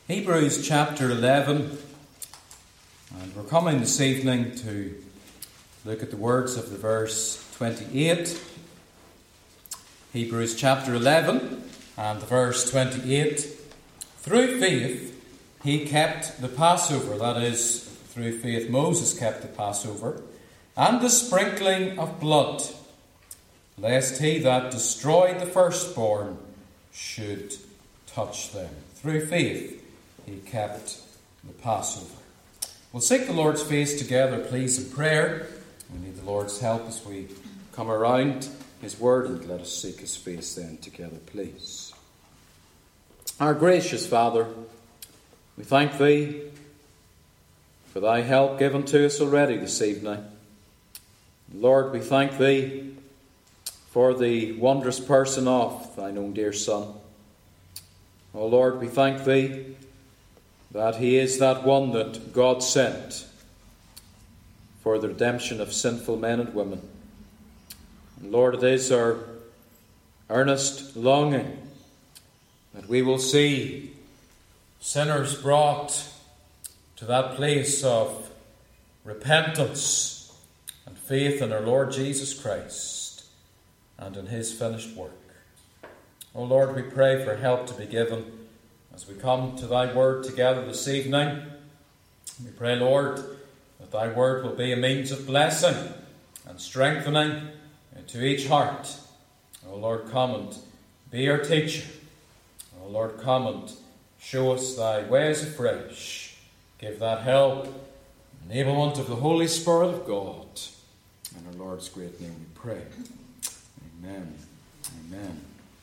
Hebrews chapter 11, and we're coming this evening to look at the words of the verse 28. Hebrews chapter 11 and the verse 28. Through faith he kept the Passover, that is, through faith Moses kept the Passover, and the sprinkling of blood, lest he that destroyed the firstborn should touch them. Through faith he kept the Passover. We'll seek the Lord's face together, please, in prayer. We need the Lord's help as we come around His Word, and let us seek His face then together, please. Our gracious Father, we thank Thee for Thy help given to us already this evening. Lord, we thank Thee for the wondrous person of Thine own dear Son. O Lord, we thank Thee that He is that one that God sent for the redemption of sinful men and women. And Lord, it is our earnest longing that we will see sinners brought to that place of repentance and faith in our Lord Jesus Christ and in His finished work. O Lord, we pray for help to be given as we come to Thy Word together this evening. We pray, Lord, that Thy Word will be a means of blessing and strengthening to each heart. O Lord, come and be our teacher. O Lord, come and show us Thy ways afresh. Give that help, enablement of the Holy Spirit of God. In our Lord's great name we pray. Amen. Amen.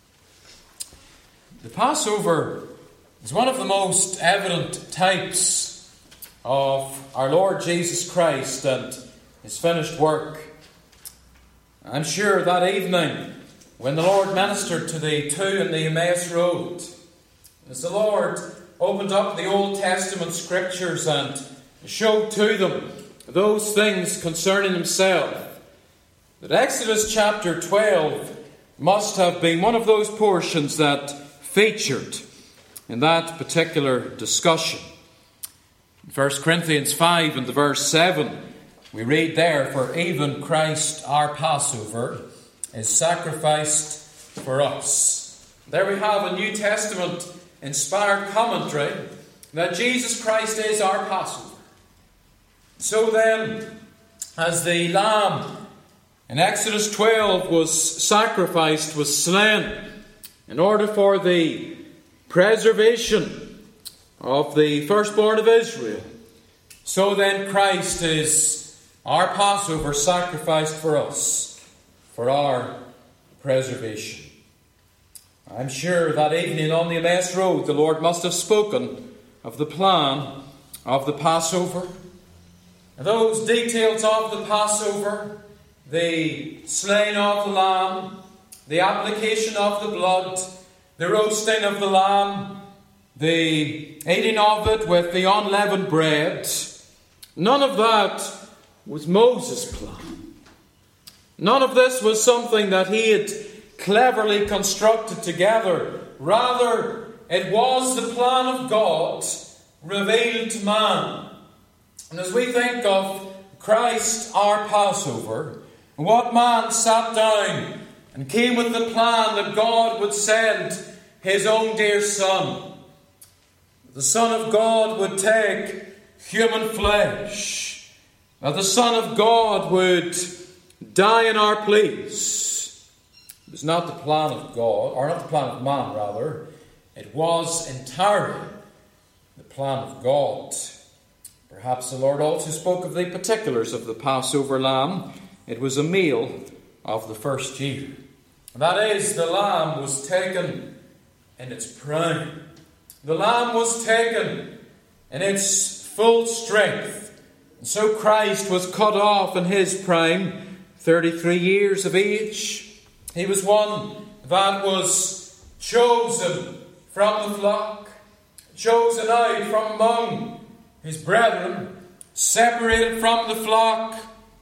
The Passover is one of the most evident types of our Lord Jesus Christ and His finished work. I'm sure that evening when the Lord ministered to the two in the Emmaus Road, as the Lord opened up the Old Testament Scriptures and showed to them those things concerning Himself, that Exodus chapter 12 must have been one of those portions that featured in that particular discussion. In 1 Corinthians 5 and the verse 7, we read there, "For even Christ our Passover is sacrificed for us." There we have a New Testament inspired commentary that Jesus Christ is our Passover. So then, as the lamb in Exodus 12 was sacrificed, was slain, in order for the preservation of the firstborn of Israel, so then Christ is our Passover, sacrificed for us, for our preservation. I'm sure that evening on the Emmaus Road, the Lord must have spoken of the plan of the Passover. And those details of the Passover, the slaying of the lamb, the application of the blood, the roasting of the lamb, the eating of it with the unleavened bread, none of that was Moses' plan. None of this was something that he had cleverly constructed together. Rather, it was the plan of God revealed to man. And as we think of Christ our Passover, what man sat down and came with the plan that God would send His own dear Son. The Son of God would take human flesh. That the Son of God would die in our place. It was not the plan of God, or not the plan of man, rather. It was entirely the plan of God. Perhaps the Lord also spoke of the particulars of the Passover lamb. It was a meal of the first year. That is, the lamb was taken in its prime. The lamb was taken in its full strength. And so Christ was cut off in His prime, 33 years of age. He was one that was chosen from the flock, chosen out from among His brethren, separated from the flock,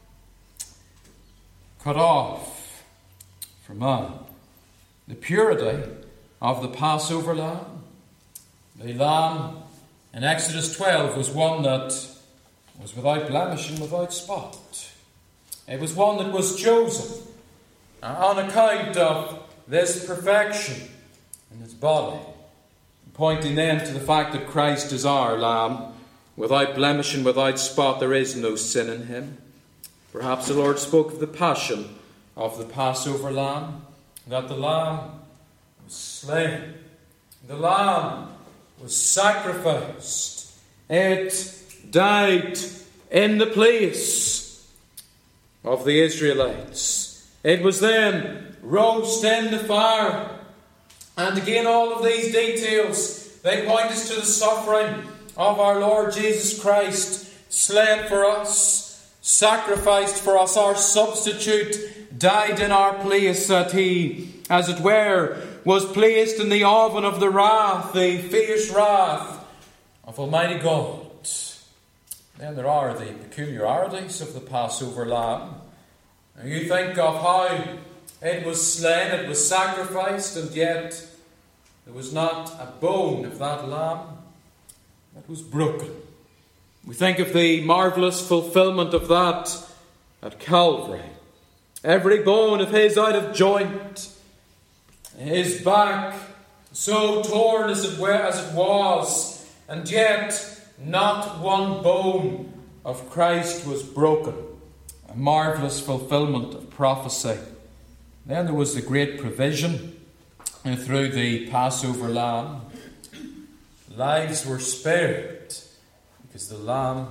cut off from man. The purity of the Passover lamb, the lamb in Exodus 12 was one that was without blemish and without spot. It was one that was chosen on account of this perfection in his body, pointing then to the fact that Christ is our Lamb, without blemish and without spot. There is no sin in him. Perhaps the Lord spoke of the passion of the Passover lamb, that the lamb was slain, the lamb was sacrificed, it died in the place of the Israelites. It was then roasted in the fire. And again, all of these details, they point us to the suffering of our Lord Jesus Christ, slain for us, sacrificed for us, our substitute, died in our place, that he, as it were, was placed in the oven of the wrath, the fierce wrath of Almighty God. Then there are the peculiarities of the Passover lamb. Now you think of how it was slain, it was sacrificed, and yet there was not a bone of that lamb that was broken. We think of the marvellous fulfillment of that at Calvary. Every bone of his out of joint, his back so torn as it was, and yet not one bone of Christ was broken. A marvellous fulfillment of prophecy. Then there was the great provision through the Passover lamb. Lives were spared because the lamb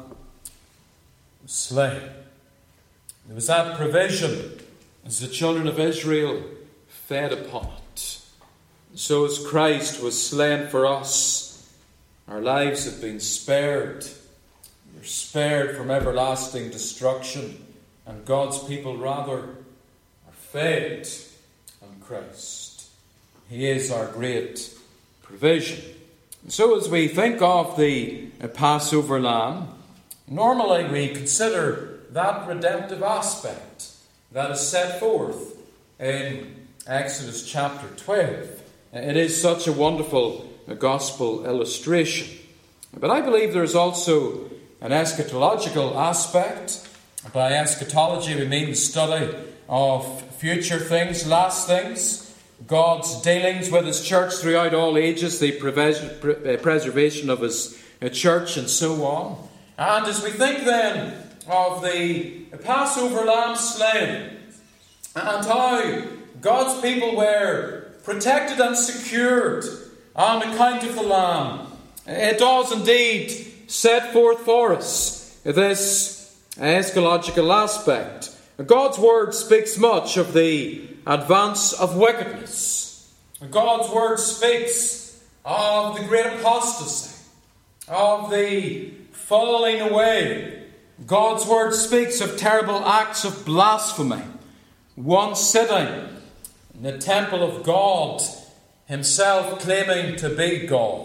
was slain. There was that provision as the children of Israel fed upon it. So as Christ was slain for us, our lives have been spared. We're spared from everlasting destruction, and God's people rather are fed on Christ. He is our great provision. And so as we think of the Passover lamb, normally we consider that redemptive aspect that is set forth in Exodus chapter 12. It is such a wonderful gospel illustration. But I believe there is also an eschatological aspect. By eschatology we mean the study of future things, last things, God's dealings with his church throughout all ages, the preservation of his church, and so on. And as we think then of the Passover lamb slain, and how God's people were protected and secured on account of the lamb, it does indeed set forth for us this eschatological aspect. God's word speaks much of the advance of wickedness. God's word speaks of the great apostasy, of the falling away. God's word speaks of terrible acts of blasphemy. One sitting in the temple of God, himself claiming to be God.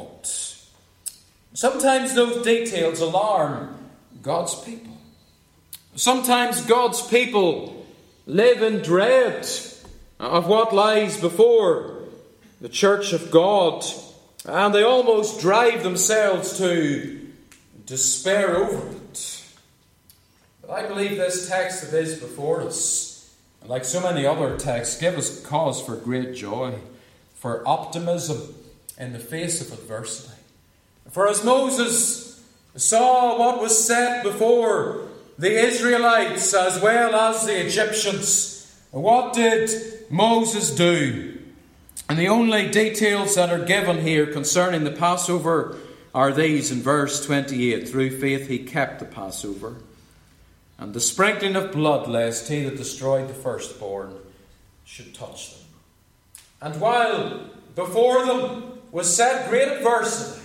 Sometimes those details alarm God's people. Sometimes God's people live in dread of what lies before the church of God, and they almost drive themselves to despair over it. But I believe this text that is before us, like so many other texts, give us cause for great joy, for optimism in the face of adversity. For as Moses saw what was set before the Israelites as well as the Egyptians, what did Moses do? And the only details that are given here concerning the Passover are these in verse 28. Through faith he kept the Passover, and the sprinkling of blood, lest he that destroyed the firstborn should touch them. And while before them was set great adversity,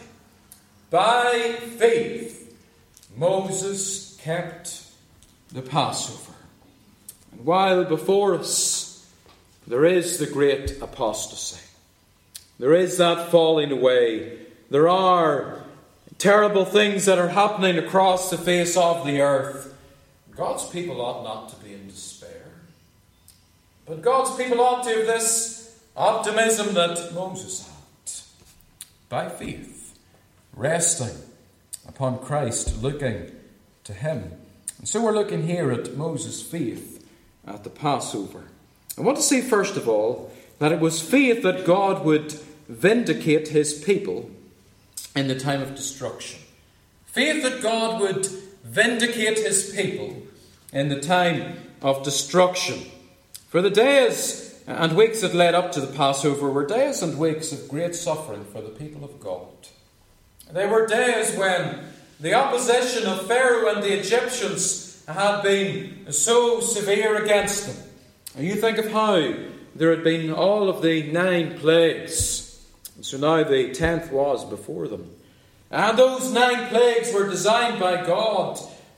by faith Moses kept the Passover. And while before us there is the great apostasy, there is that falling away, there are terrible things that are happening across the face of the earth, God's people ought not to be in despair. But God's people ought to have this optimism that Moses had. By faith, resting upon Christ, looking to him. And so we're looking here at Moses' faith at the Passover. I want to see first of all that it was faith that God would vindicate his people in the time of destruction. Faith that God would vindicate his people in the time of destruction. For the days and weeks that led up to the Passover were days and weeks of great suffering for the people of God. They were days when the opposition of Pharaoh and the Egyptians had been so severe against them. And you think of how there had been all of the 9 plagues. And so now the 10th was before them. And those 9 plagues were designed by God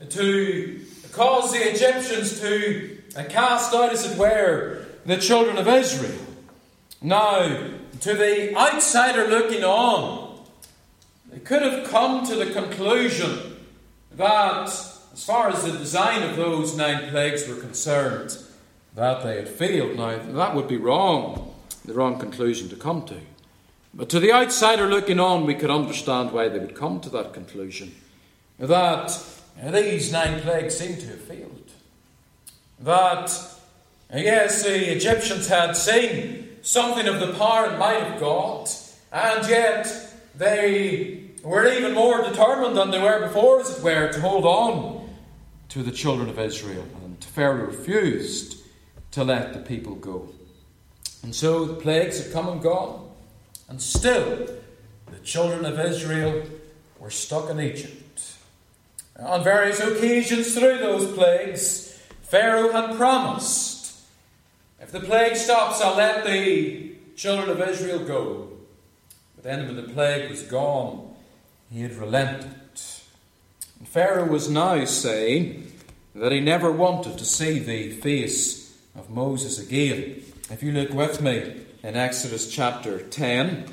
to cause the Egyptians to cast out, as it were, the children of Israel. Now, to the outsider looking on, they could have come to the conclusion that, as far as the design of those 9 plagues were concerned, that they had failed. Now, that would be wrong, the wrong conclusion to come to. But to the outsider looking on, we could understand why they would come to that conclusion. That these 9 plagues seemed to have failed. That, yes, the Egyptians had seen something of the power and might of God, and yet they were even more determined than they were before, as it were, to hold on to the children of Israel. And Pharaoh refused to let the people go. And so the plagues had come and gone, and still the children of Israel were stuck in Egypt. On various occasions through those plagues, Pharaoh had promised, if the plague stops, I'll let the children of Israel go. But then when the plague was gone, he had relented. And Pharaoh was now saying that he never wanted to see the face of Moses again. If you look with me in Exodus chapter 10,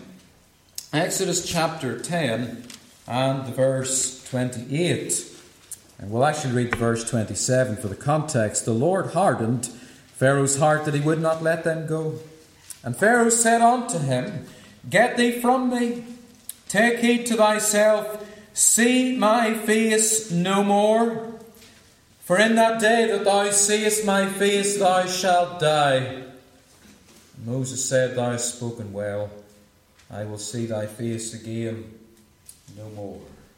Exodus chapter 10 and the verse 28. And we'll actually read the verse 27 for the context. The Lord hardened Pharaoh's heart that he would not let them go. And Pharaoh said unto him, Get thee from me, take heed to thyself, see my face no more. For in that day that thou seest my face, thou shalt die. Moses said, Thou hast spoken well. I will see thy face again no more.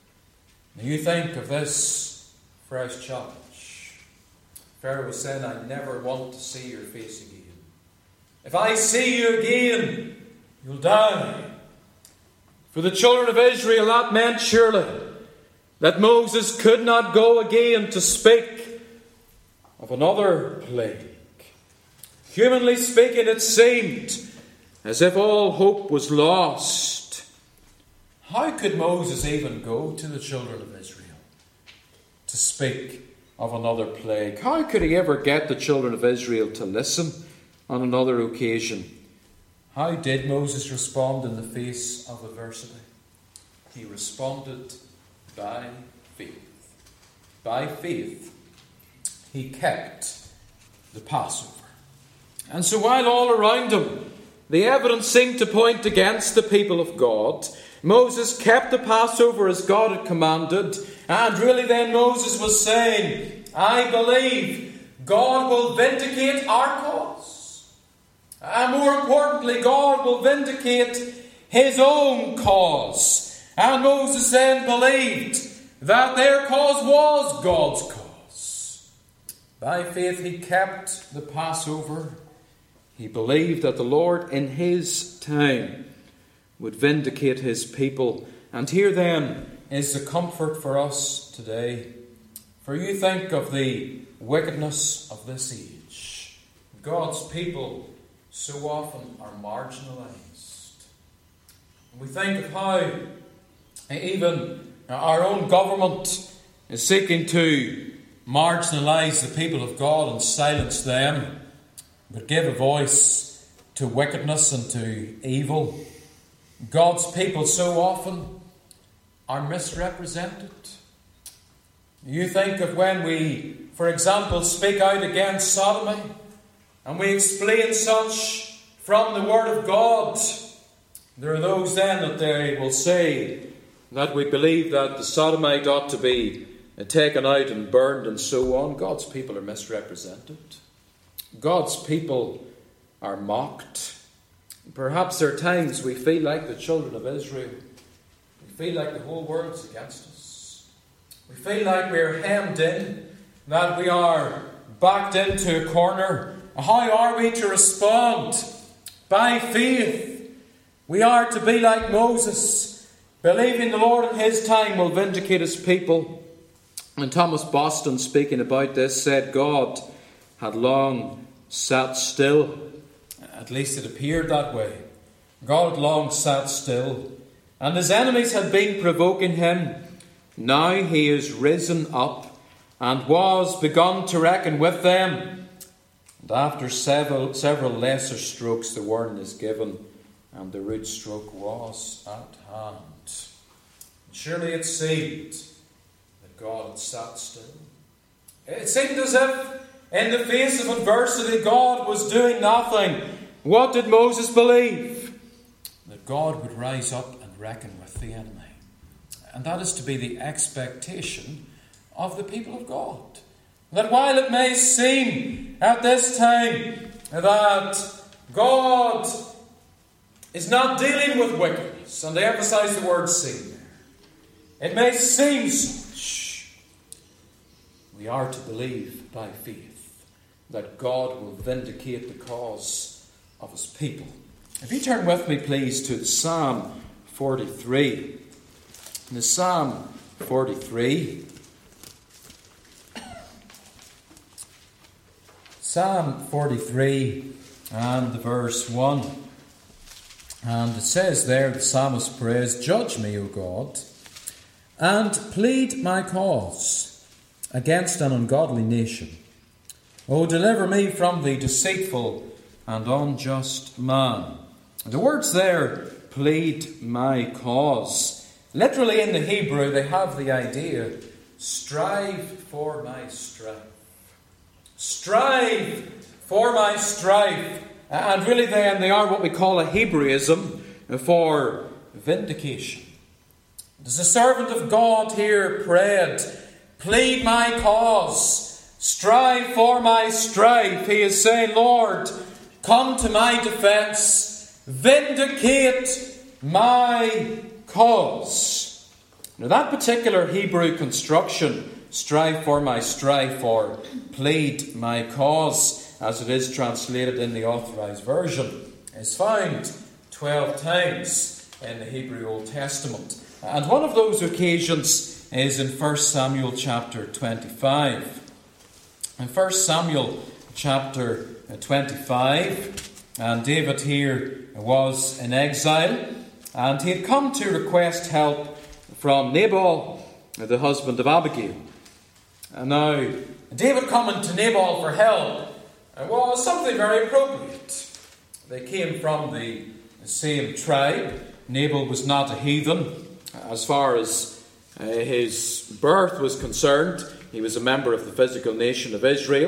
Now you think of this fresh challenge. Pharaoh was saying, I never want to see your face again. If I see you again, you'll die. For the children of Israel, that meant surely that Moses could not go again to speak of another plague. Humanly speaking, it seemed as if all hope was lost. How could Moses even go to the children of Israel to speak of another plague? How could he ever get the children of Israel to listen on another occasion? How did Moses respond in the face of adversity? He responded by faith. By faith, he kept the Passover. And so while all around him the evidence seemed to point against the people of God, Moses kept the Passover as God had commanded. And really then Moses was saying, I believe God will vindicate our cause. And more importantly, God will vindicate his own cause. And Moses then believed that their cause was God's cause. By faith he kept the Passover. He believed that the Lord in his time would vindicate his people. And here then is the comfort for us today. For you think of the wickedness of this age. God's people so often are marginalised. We think of how even our own government is seeking to marginalise the people of God and silence them, but give a voice to wickedness and to evil. God's people so often are misrepresented. You think of when we, for example, speak out against sodomy, and we explain such from the Word of God. There are those then that they will say, that we believe that the sodomite ought to be taken out and burned and so on, God's people are misrepresented. God's people are mocked. Perhaps there are times we feel like the children of Israel. We feel like the whole world's against us. We feel like we're hemmed in, that we are backed into a corner. How are we to respond? By faith. We are to be like Moses, believing the Lord in his time will vindicate his people. And Thomas Boston, speaking about this, said God had long sat still. At least it appeared that way. God had long sat still, and his enemies had been provoking him. Now he is risen up, and was begun to reckon with them. And after several lesser strokes, the warning is given, and the root stroke was at hand. And surely it seemed that God had sat still. It seemed as if, in the face of adversity, God was doing nothing. What did Moses believe? That God would rise up and reckon with the enemy. And that is to be the expectation of the people of God. That while it may seem at this time that God is not dealing with wickedness, and they emphasize the word seem there, it may seem such, we are to believe by faith that God will vindicate the cause of his people. If you turn with me, please, to the Psalm 43. In the Psalm 43, Psalm 43 and verse 1. And it says there, the psalmist prays, "Judge me, O God, and plead my cause against an ungodly nation. O deliver me from the deceitful and unjust man." The words there, plead my cause. Literally in the Hebrew, they have the idea, strive for my strife. Strive for my strife. And really then they are what we call a Hebraism for vindication. As the servant of God here prayed, plead my cause, strive for my strife. He is saying, Lord, come to my defense, vindicate my cause. Now that particular Hebrew construction, strive for my strife or plead my cause, as it is translated in the Authorized Version, is found 12 times in the Hebrew Old Testament. And one of those occasions is in 1 Samuel chapter 25. In 1 Samuel chapter 25, and David here was in exile, and he had come to request help from Nabal, the husband of Abigail. And now, David coming to Nabal for help was something very appropriate. They came from the same tribe. Nabal was not a heathen. As far as his birth was concerned, he was a member of the physical nation of Israel.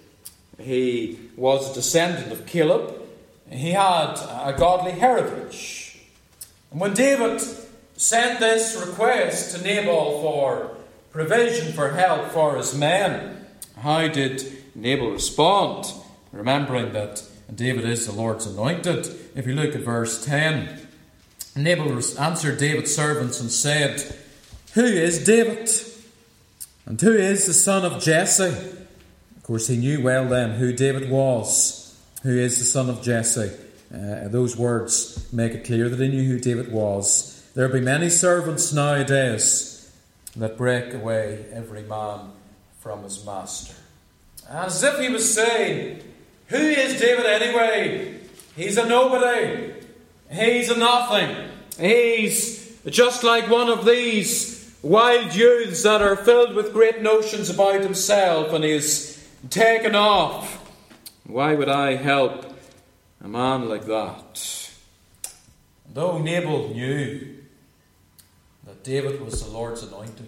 He was a descendant of Caleb. He had a godly heritage. And when David sent this request to Nabal for provision, for help for his men, how did Nabal respond? Remembering that David is the Lord's anointed. If you look at verse 10, Nabal answered David's servants and said, "Who is David? And who is the son of Jesse?" Of course, he knew well then who David was. Who is the son of Jesse? Those words make it clear that he knew who David was. There will be many servants nowadays that break away every man from his master. As if he was saying, who is David anyway? He's a nobody. He's a nothing. He's just like one of these wild youths that are filled with great notions about himself, and he's taken off. Why would I help a man like that? Though Nabal knew that David was the Lord's anointed,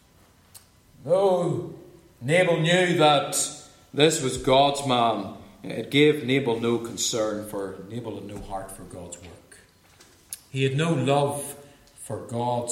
though Nabal knew that this was God's man, it gave Nabal no concern, for Nabal had no heart for God's work. He had no love for God's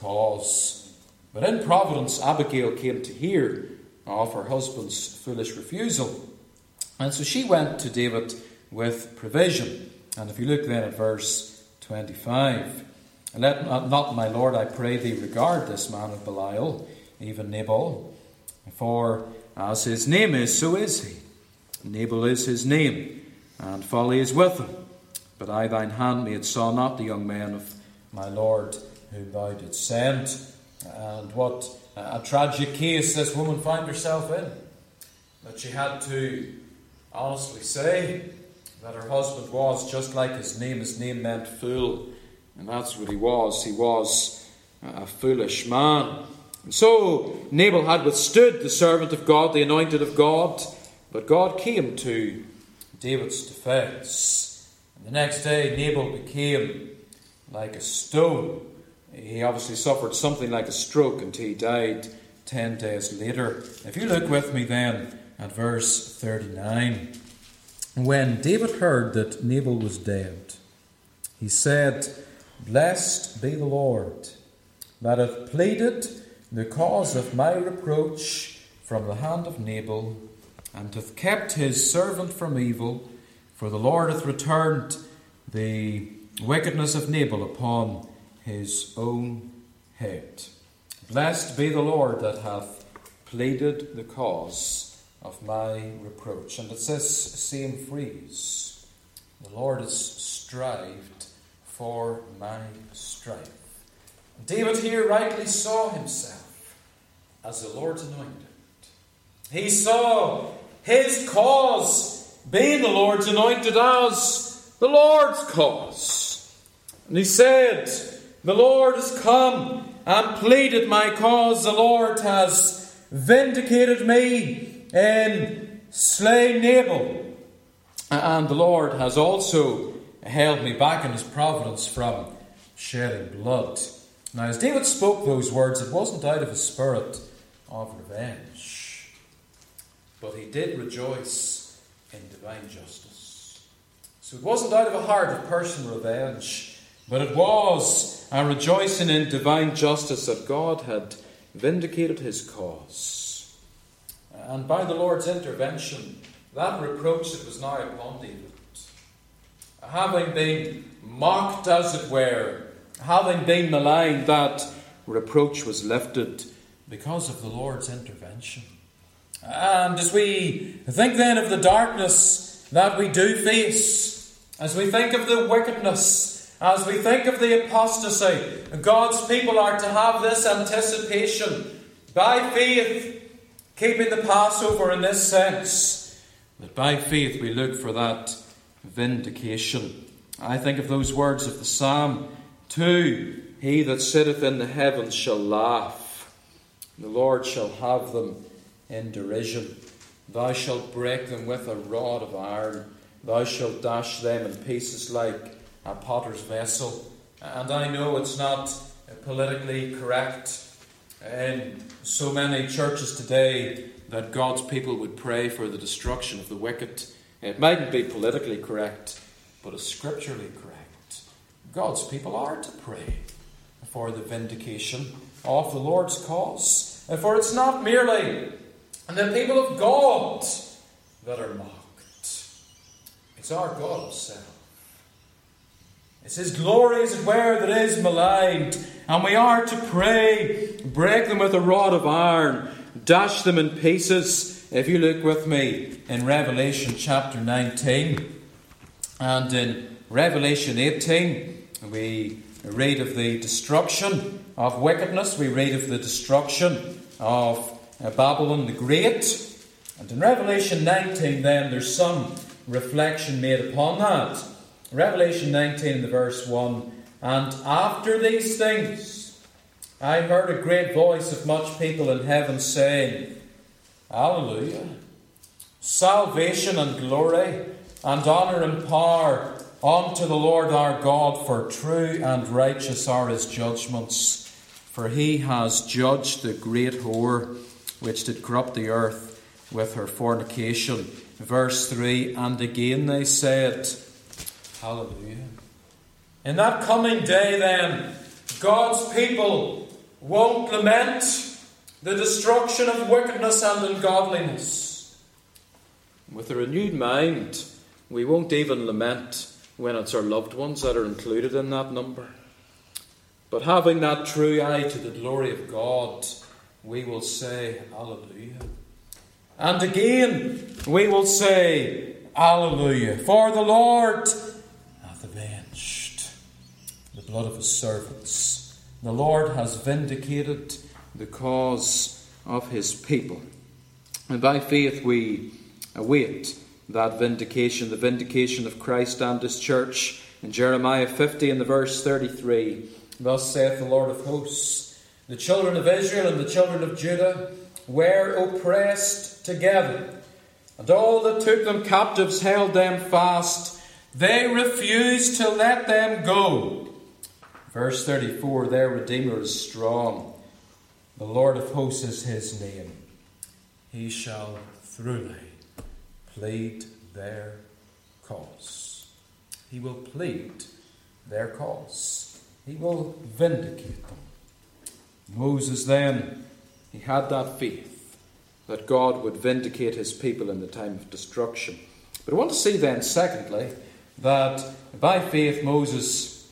cause. But in providence, Abigail came to hear of her husband's foolish refusal. And so she went to David with provision. And if you look then at verse 25, let not, my lord, I pray thee, regard this man of Belial, even Nabal, for as his name is, so is he. Nabal is his name, and folly is with him. But I, thine handmaid, saw not the young men of my lord whom thou didst send. And what a tragic case this woman found herself in. That she had to honestly say that her husband was just like his name. His name meant fool. And that's what he was. He was a foolish man. And so Nabal had withstood the servant of God, the anointed of God. But God came to David's defense. And the next day Nabal became like a stone. He obviously suffered something like a stroke until he died 10 days later. If you look with me then at verse 39. When David heard that Nabal was dead, he said, Blessed be the Lord, that hath pleaded the cause of my reproach from the hand of Nabal, and hath kept his servant from evil, for the Lord hath returned the wickedness of Nabal upon his own head. Blessed be the Lord that hath pleaded the cause of my reproach. And it's this same phrase. The Lord has strived for my strife. David here rightly saw himself as the Lord's anointed. He saw his cause being the Lord's anointed as the Lord's cause. And he said, The Lord has come and pleaded my cause. The Lord has vindicated me in slaying Nabal. And the Lord has also held me back in his providence from shedding blood. Now, as David spoke those words, it wasn't out of a spirit of revenge, but he did rejoice in divine justice. So it wasn't out of a heart of personal revenge, but it was a rejoicing in divine justice that God had vindicated his cause. And by the Lord's intervention, that reproach that was now upon David, having been mocked as it were, having been maligned, that reproach was lifted because of the Lord's intervention. And as we think then of the darkness that we do face, as we think of the wickedness, as we think of the apostasy, God's people are to have this anticipation by faith, keeping the Passover in this sense, that by faith we look for that vindication. I think of those words of the Psalm 2, He that sitteth in the heavens shall laugh, the Lord shall have them in derision. Thou shalt break them with a rod of iron, thou shalt dash them in pieces like a potter's vessel. And I know it's not politically correct in so many churches today that God's people would pray for the destruction of the wicked. It mightn't be politically correct, but it's scripturally correct. God's people are to pray for the vindication of the Lord's cause. For it's not merely the people of God that are mocked. It's our God himself. It's his glory, as it were, that is maligned. And we are to pray, break them with a rod of iron, dash them in pieces. If you look with me in Revelation chapter 19 and in Revelation 18, we read of the destruction of wickedness. We read of the destruction of Babylon the Great. And in Revelation 19 then there's some reflection made upon that. Revelation 19 the verse 1, And after these things I heard a great voice of much people in heaven saying, Hallelujah! Salvation and glory and honour and power unto the Lord our God, for true and righteous are his judgments. For he has judged the great whore, which did corrupt the earth with her fornication. Verse 3, And again they said, Hallelujah. In that coming day then, God's people won't lament the destruction of wickedness and ungodliness. With a renewed mind, we won't even lament when it's our loved ones that are included in that number. But having that true eye to the glory of God, we will say, Alleluia. And again, we will say, Alleluia. For the Lord hath avenged the blood of his servants. The Lord has vindicated the cause of his people. And by faith we await that vindication, the vindication of Christ and his church. In Jeremiah 50 and the verse 33, thus saith the Lord of hosts, the children of Israel and the children of Judah were oppressed together, and all that took them captives held them fast. They refused to let them go. Verse 34, their Redeemer is strong. The Lord of hosts is his name. He shall throughly plead their cause. He will plead their cause. He will vindicate them. Moses then, he had that faith that God would vindicate his people in the time of destruction. But I want to see then, secondly, that by faith Moses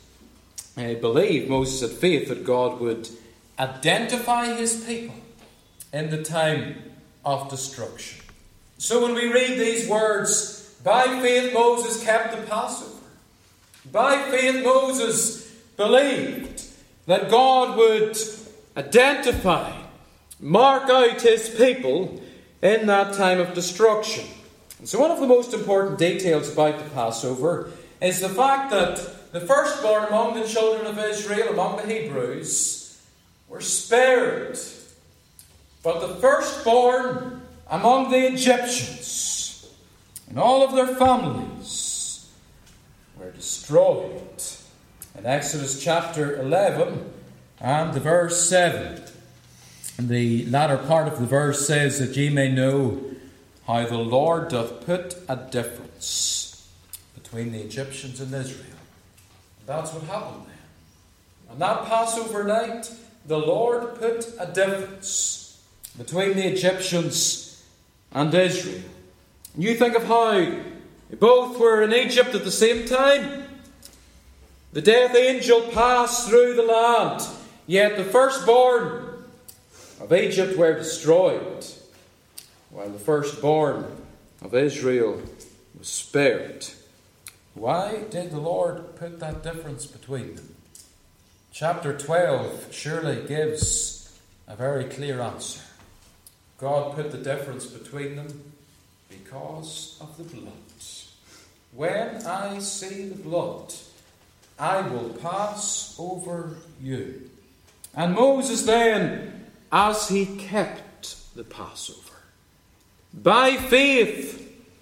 had faith that God would identify his people in the time of destruction. So when we read these words, by faith Moses kept the Passover. By faith Moses believed that God would identify, mark out his people in that time of destruction. And so one of the most important details about the Passover is the fact that the firstborn among the children of Israel, among the Hebrews, were spared. But the firstborn among the Egyptians and all of their families were destroyed. In Exodus chapter 11 and the verse 7, the latter part of the verse says that ye may know how the Lord doth put a difference between the Egyptians and Israel. And that's what happened then. On that Passover night, the Lord put a difference between the Egyptians and Israel. And you think of how both were in Egypt at the same time. The death angel passed through the land, yet the firstborn of Egypt were destroyed, while the firstborn of Israel was spared. Why did the Lord put that difference between them? Chapter 12 surely gives a very clear answer. God put the difference between them because of the blood. When I see the blood, I will pass over you. And Moses then, as he kept the Passover, by faith,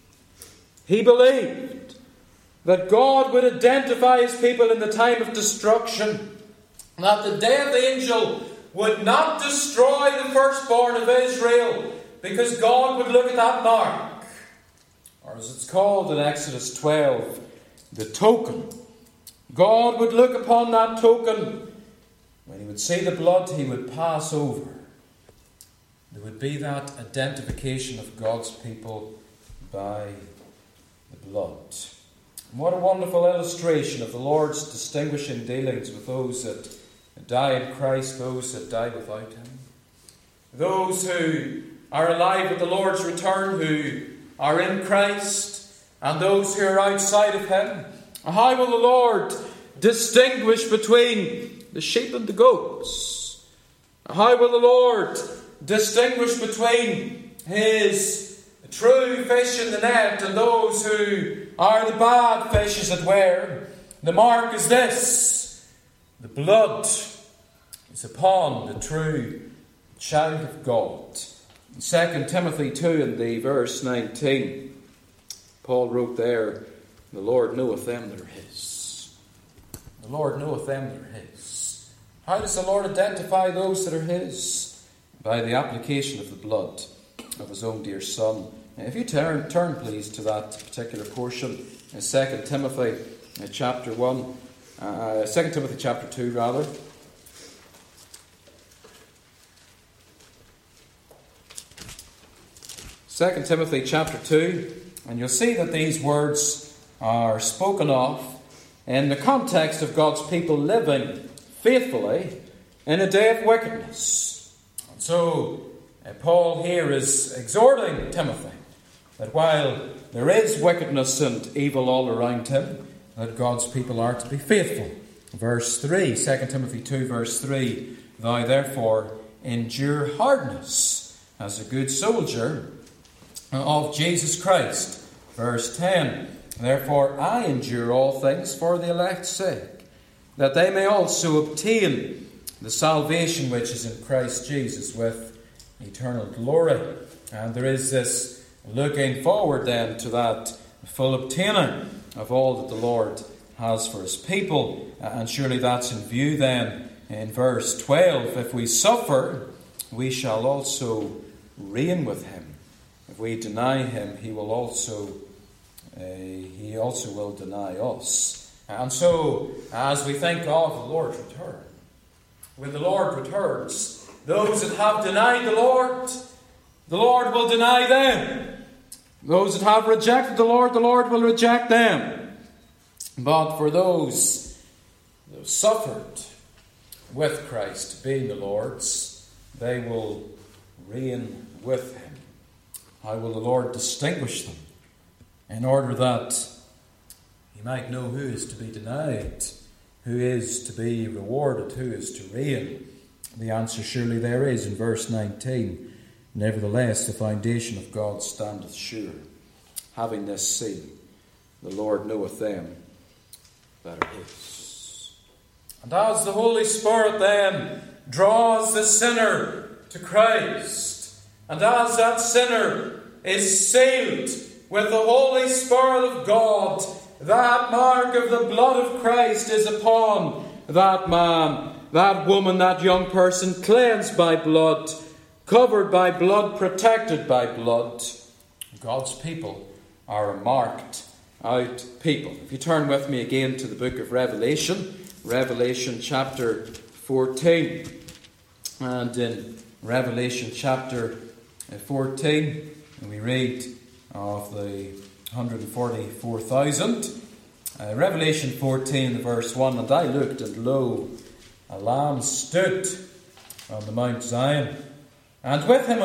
he believed that God would identify his people in the time of destruction, that the death angel would not destroy the firstborn of Israel, because God would look at that mark, or as it's called in Exodus 12, the token. God would look upon that token. When he would see the blood, he would pass over. There would be that identification of God's people by the blood. And what a wonderful illustration of the Lord's distinguishing dealings with those that die in Christ, those that die without him. Those who are alive at the Lord's return, who are in Christ, and those who are outside of him. How will the Lord distinguish between the sheep and the goats? How will the Lord distinguish between his true fish in the net and those who are the bad fish, as it were? The mark is this: the blood is upon the true child of God. In 2 Timothy 2 and the verse 19, Paul wrote there, the Lord knoweth them that are his. The Lord knoweth them that are his. How does the Lord identify those that are his? By the application of the blood of his own dear Son. If you turn please to that particular portion in 2 Timothy chapter 1, 2 Timothy chapter 2 rather. 2 Timothy chapter 2, and you'll see that these words are spoken of in the context of God's people living faithfully in a day of wickedness. And so Paul here is exhorting Timothy that while there is wickedness and evil all around him, that God's people are to be faithful. Verse 3, 2 Timothy 2 verse 3, "Thou therefore endure hardness as a good soldier of Jesus Christ." Verse 10, "Therefore I endure all things for the elect's sake, that they may also obtain the salvation which is in Christ Jesus with eternal glory." And there is this looking forward then to that full obtaining of all that the Lord has for his people. And surely that's in view then in verse 12. "If we suffer, we shall also reign with him. If we deny him, he also will deny us." And so, as we think of the Lord's return, when the Lord returns, those that have denied the Lord will deny them. Those that have rejected the Lord will reject them. But for those that have suffered with Christ, being the Lord's, they will reign with him. How will the Lord distinguish them in order that he might know who is to be denied, who is to be rewarded, who is to reign? The answer surely there is in verse 19. "Nevertheless, the foundation of God standeth sure, having this seal, the Lord knoweth them that are his." And as the Holy Spirit then draws the sinner to Christ, and as that sinner is sealed with the Holy Spirit of God, that mark of the blood of Christ is upon that man, that woman, that young person, cleansed by blood, covered by blood, protected by blood. God's people are a marked out people. If you turn with me again to the book of Revelation, Revelation chapter 14. And in Revelation chapter 14, we read of the 144,000. Revelation 14, verse 1, "And I looked, and lo, a Lamb stood on the Mount Zion, and with him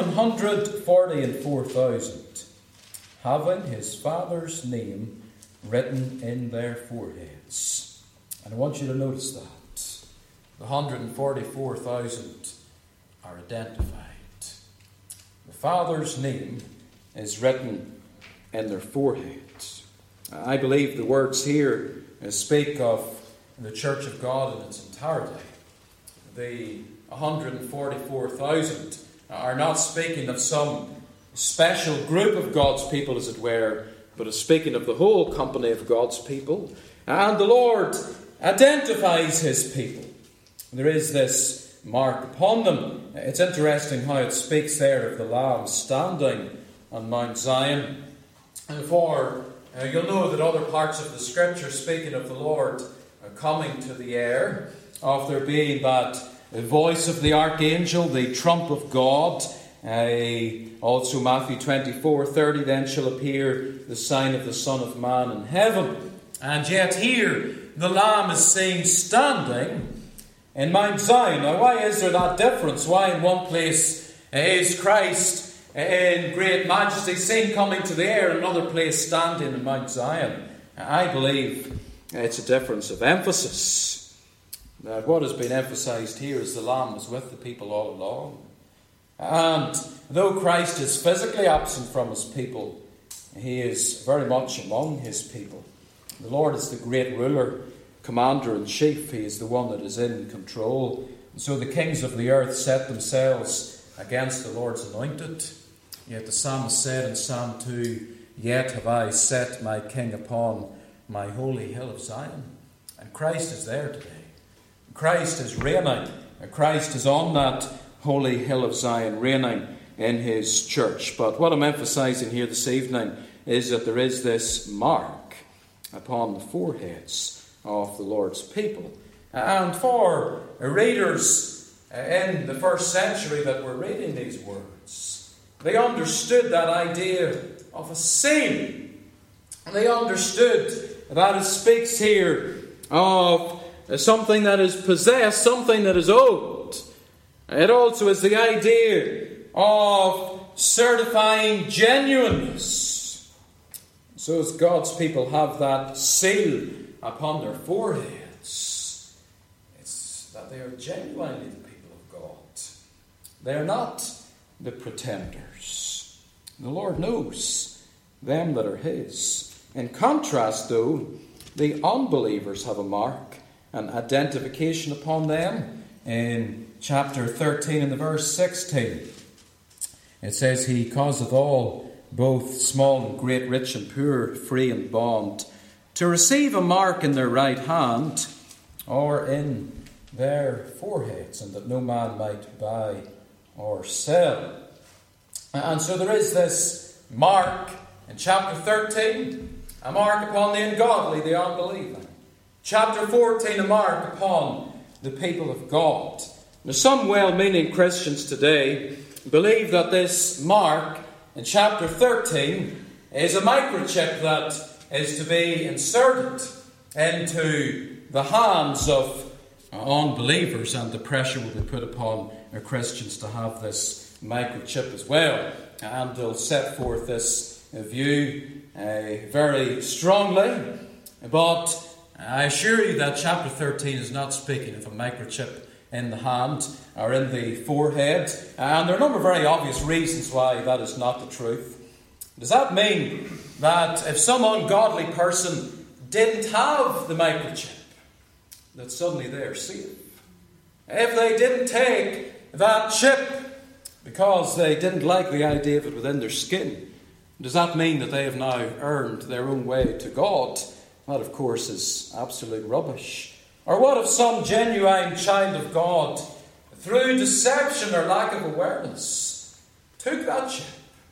144,000, having his Father's name written in their foreheads." And I want you to notice that. The 144,000 are identified. The Father's name is written in their foreheads. I believe the words here speak of the Church of God in its entirety. The 144,000 are not speaking of some special group of God's people, as it were, but is speaking of the whole company of God's people. And the Lord identifies his people. There is this mark upon them. It's interesting how it speaks there of the Lamb standing on Mount Zion. And you'll know that other parts of the Scripture, speaking of the Lord coming to the air, of there being that voice of the archangel, the trump of God. Also Matthew 24:30, "Then shall appear the sign of the Son of Man in heaven." And yet here the Lamb is seen standing in Mount Zion. Now why is there that difference? Why in one place is Christ in great majesty seen coming to the air, and another place standing in Mount Zion? I believe it's a difference of emphasis. What has been emphasized here is the Lamb was with the people all along. And though Christ is physically absent from his people, he is very much among his people. The Lord is the great ruler, commander-in-chief. He is the one that is in control. And so the kings of the earth set themselves against the Lord's anointed. Yet the psalmist said in Psalm 2, "Yet have I set my king upon my holy hill of Zion." And Christ is there today. Christ is reigning. Christ is on that holy hill of Zion, reigning in his church. But what I'm emphasizing here this evening is that there is this mark upon the foreheads of the Lord's people. And for readers in the first century that were reading these words, They understood that idea of a seal. They understood that it speaks here of something that is possessed, something that is owed. It also is the idea of certifying genuineness. So as God's people have that seal upon their foreheads, it's that they are genuinely the people of God. They are not the pretenders. The Lord knows them that are His. In contrast, though, the unbelievers have a mark, an identification upon them. In chapter 13 and the verse 16, it says, He causeth all, both small and great, rich and poor, free and bond, to receive a mark in their right hand or in their foreheads, and that no man might buy or sell. And so there is this mark in chapter 13, a mark upon the ungodly, the unbelieving. Chapter 14, a mark upon the people of God. Now, some well-meaning Christians today believe that this mark in chapter 13 is a microchip that is to be inserted into the hands of unbelievers, and the pressure will be put upon Christians to have this microchip as well. And they'll set forth this view very strongly, but I assure you that chapter 13 is not speaking of a microchip in the hand or in the forehead, and there are a number of very obvious reasons why that is not the truth. Does that mean that if some ungodly person didn't have the microchip, that suddenly they're saved? If they didn't take that chip because they didn't like the idea of it within their skin, does that mean that they have now earned their own way to God? That, of course, is absolute rubbish. Or what if some genuine child of God, through deception or lack of awareness, took that chip?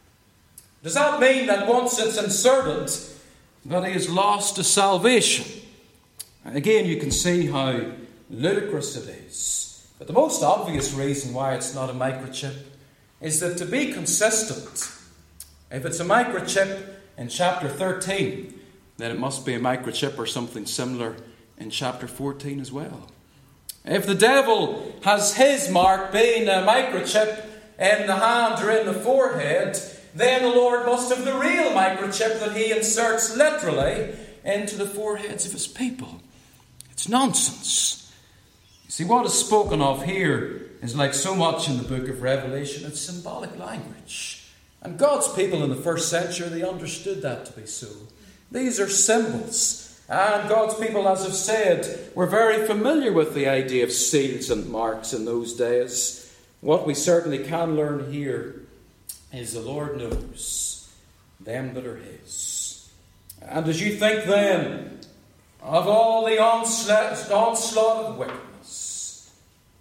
Does that mean that once it's inserted, that he has lost his salvation? Again, you can see how ludicrous it is. But the most obvious reason why it's not a microchip is that, to be consistent, if it's a microchip in chapter 13, then it must be a microchip or something similar in chapter 14 as well. If the devil has his mark being a microchip in the hand or in the forehead, then the Lord must have the real microchip that he inserts literally into the foreheads of his people. It's nonsense. You see, what is spoken of here is, like so much in the book of Revelation, it's symbolic language. And God's people in the first century, they understood that to be so. These are symbols. And God's people, as I've said, were very familiar with the idea of seals and marks in those days. What we certainly can learn here is the Lord knows them that are His. And as you think then of all the onslaught of wickedness,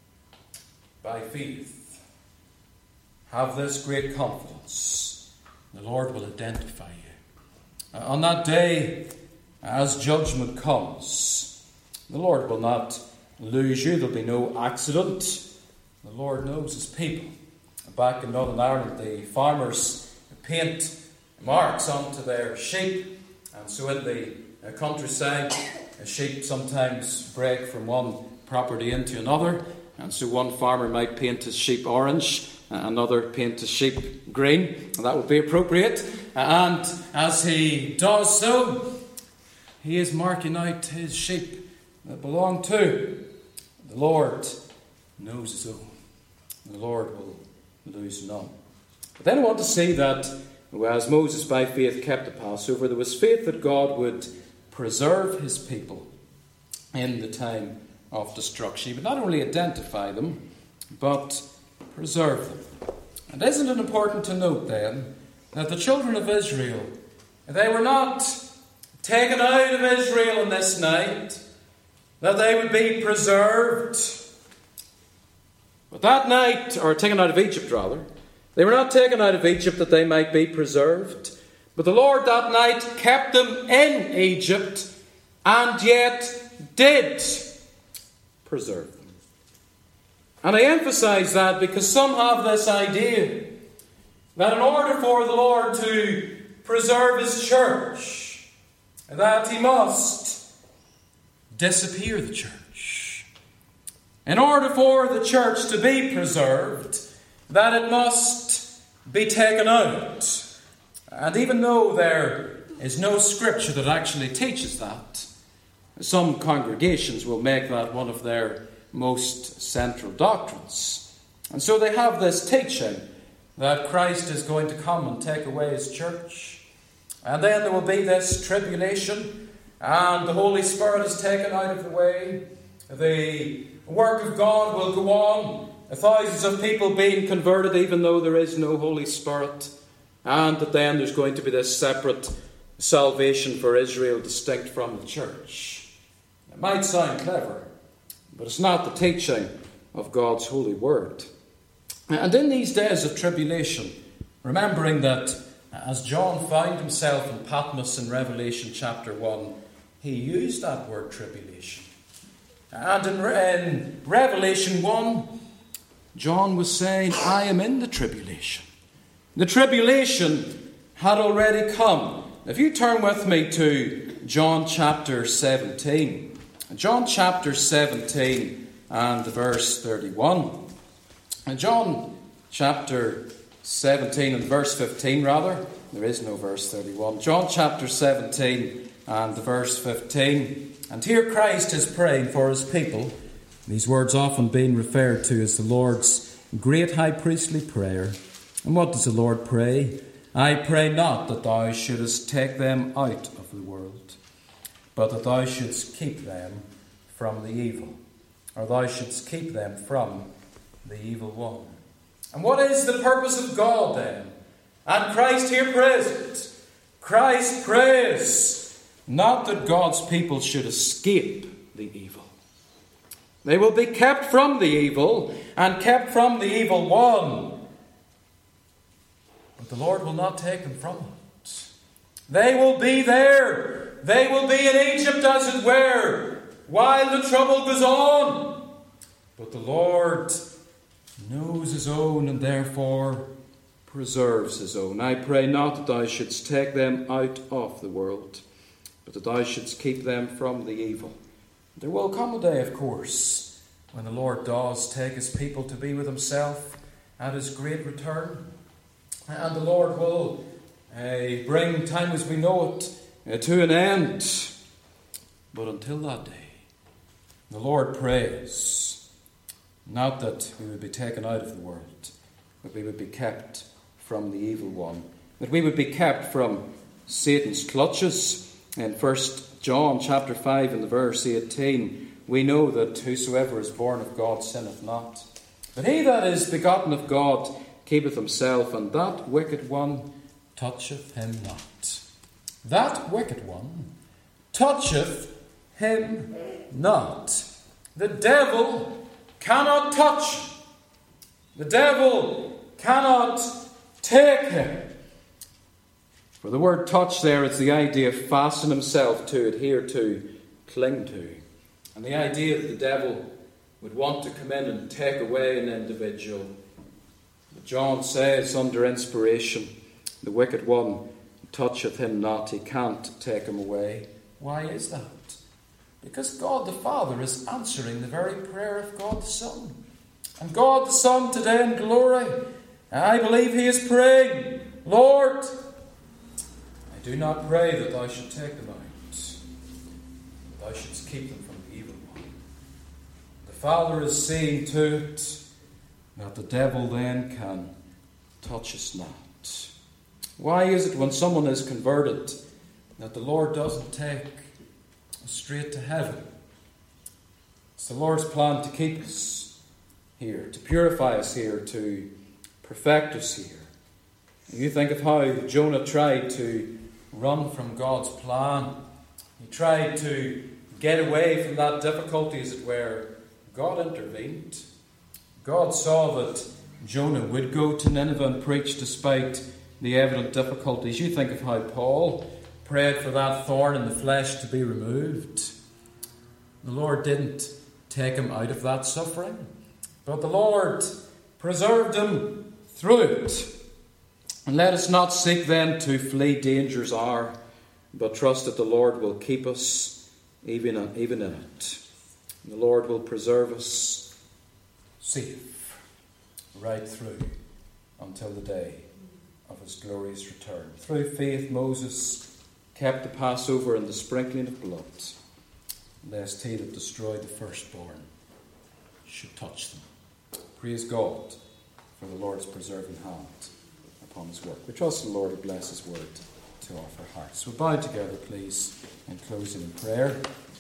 by faith, have this great confidence: the Lord will identify you. On that day, as judgment comes, the Lord will not lose you. There'll be no accident. The Lord knows His people. Back in Northern Ireland, the farmers paint marks onto their sheep, and so in the countryside, sheep sometimes break from one property into another, and so one farmer might paint his sheep orange, another paint his sheep green, and that would be appropriate. And as he does so, he is marking out his sheep that belong to. The Lord knows His own. The Lord will lose none. But then I want to see that, as Moses by faith kept the Passover, there was faith that God would preserve His people in the time of destruction. He would not only identify them, but preserve them. And isn't it important to note then that the children of Israel, they were not taken out of Israel on this night, that they would be preserved. But that night, or taken out of Egypt rather, they were not taken out of Egypt that they might be preserved. But the Lord that night kept them in Egypt, and yet did preserve them. And I emphasize that because some have this idea that in order for the Lord to preserve his church, that he must disappear the church. In order for the church to be preserved, that it must be taken out. And even though there is no scripture that actually teaches that, some congregations will make that one of their most central doctrines. And so they have this teaching that Christ is going to come and take away his church. And then there will be this tribulation, and the Holy Spirit is taken out of the way. The work of God will go on. Thousands of people being converted even though there is no Holy Spirit. And that then there's going to be this separate salvation for Israel distinct from the church. It might sound clever, but it's not the teaching of God's holy word. And in these days of tribulation, remembering that as John found himself in Patmos in Revelation chapter 1, he used that word tribulation. And in Revelation 1, John was saying, I am in the tribulation. The tribulation had already come. If you turn with me to John chapter 17. John chapter 17 and verse 31. And John chapter 17 and verse 15 rather. There is no verse 31. John chapter 17 and verse 15. And here Christ is praying for his people. These words often being referred to as the Lord's great high priestly prayer. And what does the Lord pray? I pray not that thou shouldest take them out of the world, but that thou shouldst keep them from the evil, or thou shouldst keep them from the evil one. And what is the purpose of God then? And Christ here prays it. Christ prays not that God's people should escape the evil. They will be kept from the evil and kept from the evil one. But the Lord will not take them from it. They will be there. They will be in Egypt, as it were, while the trouble goes on. But the Lord knows his own and therefore preserves his own. I pray not that thou shouldst take them out of the world, but that thou shouldst keep them from the evil. There will come a day, of course, when the Lord does take his people to be with himself at his great return. And the Lord will bring time as we know it to an end. But until that day, the Lord prays not that we would be taken out of the world, but we would be kept from the evil one, that we would be kept from Satan's clutches. In 1 John chapter 5 and verse 18, we know that whosoever is born of God sinneth not. But he that is begotten of God keepeth himself, and that wicked one toucheth him not. That wicked one toucheth him not. The devil cannot touch him. The devil cannot take him. For the word touch there, it's the idea of fasten himself to, adhere to, cling to. And the idea that the devil would want to come in and take away an individual. But John says under inspiration, the wicked one toucheth him not. He can't take him away. Why is that? Because God the Father is answering the very prayer of God the Son. And God the Son today in glory, I believe he is praying, Lord, I do not pray that thou should take them out, but thou shouldst keep them from the evil one. The Father is seeing to it that the devil then can touch us not. Why is it when someone is converted that the Lord doesn't take us straight to heaven? It's the Lord's plan to keep us here, to purify us here, to perfect us here. You think of how Jonah tried to run from God's plan. He tried to get away from that difficulty, as it were. God intervened. God saw that Jonah would go to Nineveh and preach despite the evident difficulties. You think of how Paul prayed for that thorn in the flesh to be removed. The Lord didn't take him out of that suffering, but the Lord preserved him through it. And let us not seek then to flee danger's hour, but trust that the Lord will keep us even in it. And the Lord will preserve us safe right through until the day of his glorious return. Through faith, Moses kept the Passover and the sprinkling of blood, lest he that destroyed the firstborn should touch them. Praise God for the Lord's preserving hand upon his work. We trust the Lord will bless his word to our hearts. So bow together, please, in closing in prayer.